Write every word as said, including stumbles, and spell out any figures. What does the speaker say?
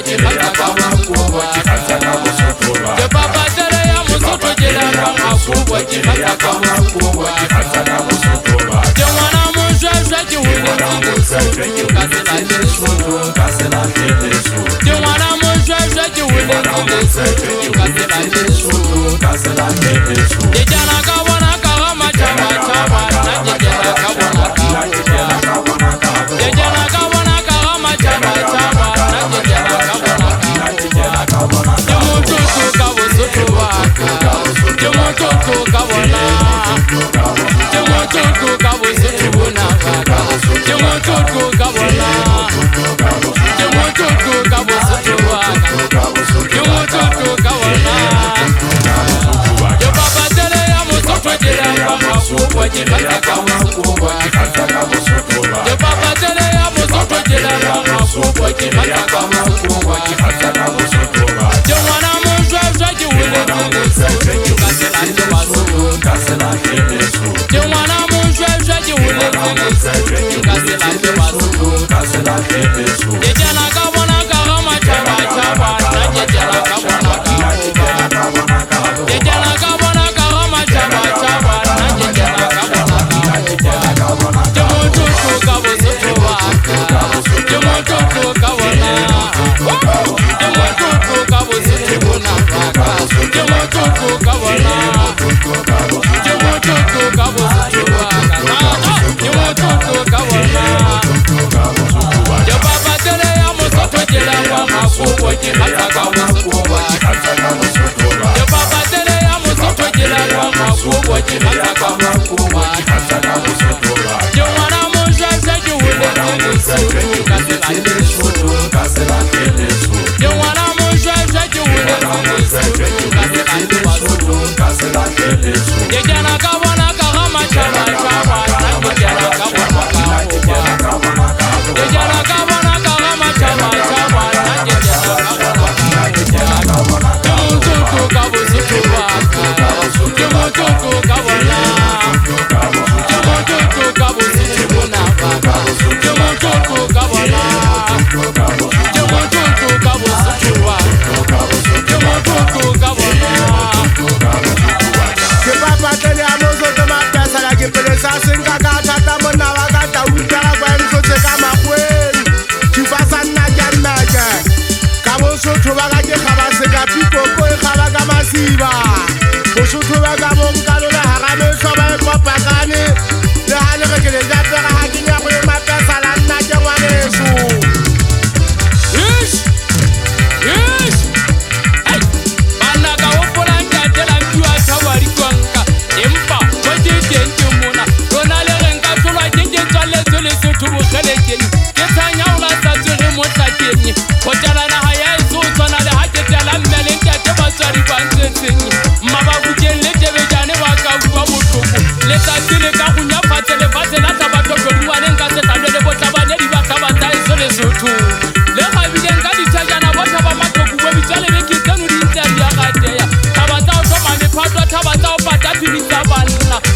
ke khatsa ka makuwa ke khatsa ka Mosotho ke papatele ya Mosotho ke la ka makuwa ke khatsa ka makuwa ke khatsa ka Mosotho ke ngwana mojwejwe ke huletse ke ka se la Lesotho ka se la Lesotho ke ngwana mojwejwe ke huletse ke ka se la Lesotho ka se la Lesotho ke jana ka bona ka ga machaba chaba na ke jana ka bona ka ke jana ka bona ka ga machaba chaba na ke jana ka bona ka ke Mototho ka Bosotho wa ka ke Mototho ka bona ke Mototho ka Bosotho bona ka ke Mototho ka bona ke Mototho ka Bosotho wa ka ke Mototho ka bona ke papatele ya Mosotho ke la ka makuwa ke khatsa ka makuwa ke khatsa ka Mosotho ke papatele ya Mosotho ke la ka makuwa ke khatsa ka makuwa ke khatsa ka Mosotho ke ngwana mojwejwe ke huletse ka se la Lesotho ka se la Lesotho ke ngwana mojwejwe ke huletse ka se la Lesotho ka se la Lesotho ke jana ka bona ka ga machaba chaba na ke jana ka bona ka ke jana ka bona ka ga machaba chaba na ke jana ka bona ka ke Mototho ka Bosotho wa ka ke Mototho ka bona ke Mototho ka Bosotho bona ka ke Mototho ka bona ke Mototho ka Bosotho wa ka ke Mototho ka bona ke papatele ya Mosotho ke la ka makuwa ke khatsa ka Mosotho wa ke papatele ya Mosotho ke la ka makuwa ke khatsa ka makuwa ke khatsa ka Mosotho ke ngwana mojwejwe ke huletse ka se la Lesotho ka se la Lesotho ke ngwana mojwejwe ke huletse ka se la Lesotho ka se la Lesotho ke jana ka bona ka ga machaba chaba na ke jana ka bona ka ke jana ka bona ka ga machaba chaba na ke jana ka bona ka ke Mototho ka Bosotho wa ka ke Mototho ka bona ke Mototho ka Bosotho bona ka ke Mototho ka bona ke Mototho ka Bosotho wa ke Mototho ka bona ke papatele ya Mosotho mapesa la ke pele sa senga ka thata monna wa ka ta utala kwa ntse ka makweni ke fasa nna ke nna ke ka Mosotho ba ka ke khaba se ka pipo ko e khaba ka masiba Mosotho ba ka bonkalo la ha me so ba e kopakane le ha le ke le ja pera ha ke nya go mapesa la nna ke ngwaneso ish ish hey bana ka hopola ntate la ntwa thawari twanka empa go ke teng ke mona rona le re nka tsolwa ke ke tswaletse Lesotho bo khelekeng ke tsanya o la sa tsere mo tlakeng go tala na ha ya itso tswana le ha ke tala mmele ntate ba tswari ba ntsetseng maba bukeng le tebe jane ba ka bua botlhoko le sa tsile ka go nya fatele fatele tsa batho go bua le nka se tande le botla ba ne di ba ka ba tsai so Lesotho le ga bile nka di tsajana botla ba matoko bo bitsale be ke tseno di ntse ya gateya ka ba tsa o tshoma me phatwa tsa ba tsa o pata pibitsa banna